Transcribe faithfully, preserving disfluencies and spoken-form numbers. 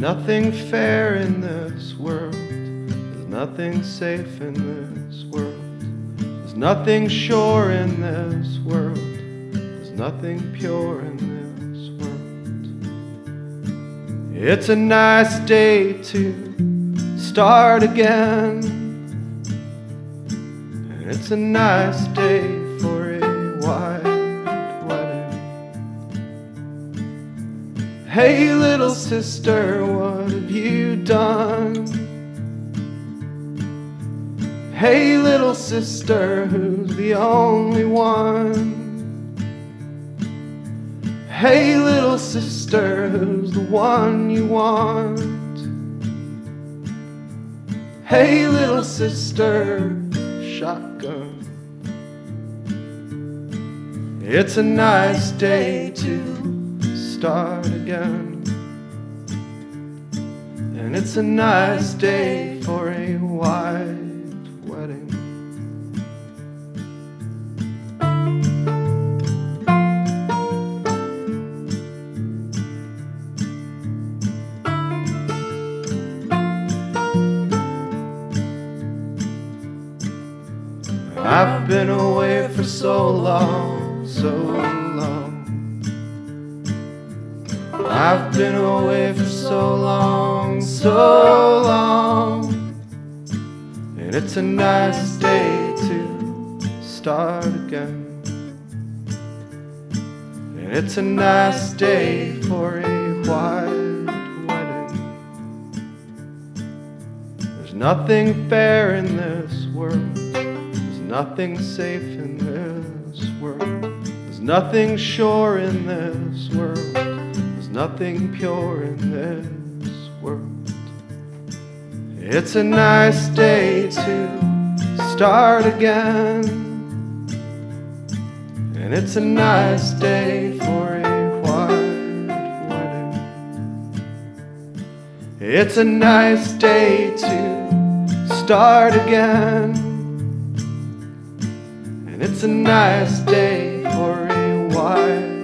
nothing fair in this world. There's nothing safe in this world. There's nothing sure in this world. There's nothing pure in this world. It's a nice day to start again. And it's a nice day for a white wedding. Hey little sister, what have you done? Hey little sister, who's the only one? Hey little sister, who's the one you want? Hey little sister, shotgun. It's a nice day to start again. And it's a nice day for a white wedding. I've been away for so long, so long. I've been away for so long, so long. And it's a nice day to start again. And it's a nice day for a white wedding. There's nothing fair in this world. There's nothing safe in this world. There's nothing sure in this world. There's nothing pure in this world. It's a nice day to start again. And it's a nice day for a white wedding. It's a nice day to start again. And it's a nice day for a white